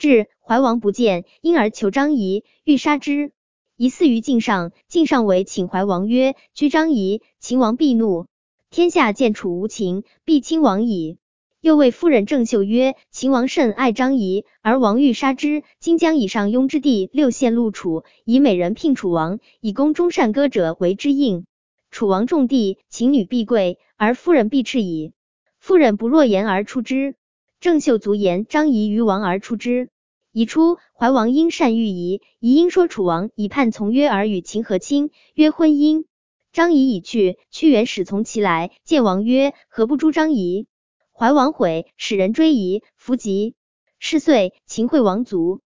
至怀王不见，因而求张仪，欲杀之。疑似于晋上，晋上为请怀王曰：居张仪，秦王必怒。天下见楚无情，必亲王矣。又谓夫人郑袖曰：秦王甚爱张仪，而王欲杀之。今将以上庸之地6县入楚，以美人聘楚王，以供忠善歌者为之应。楚王重地，秦女必贵，而夫人必斥矣。夫人不若言而出之。郑袖卒言张仪于王而出之。宜初，怀王因善遇仪，仪因说楚王以叛从约而与秦和亲，曰婚姻。张仪已去，屈原始从其来，见王曰：何不诛张仪？怀王悔，使人追仪，弗及。是岁，秦惠王卒。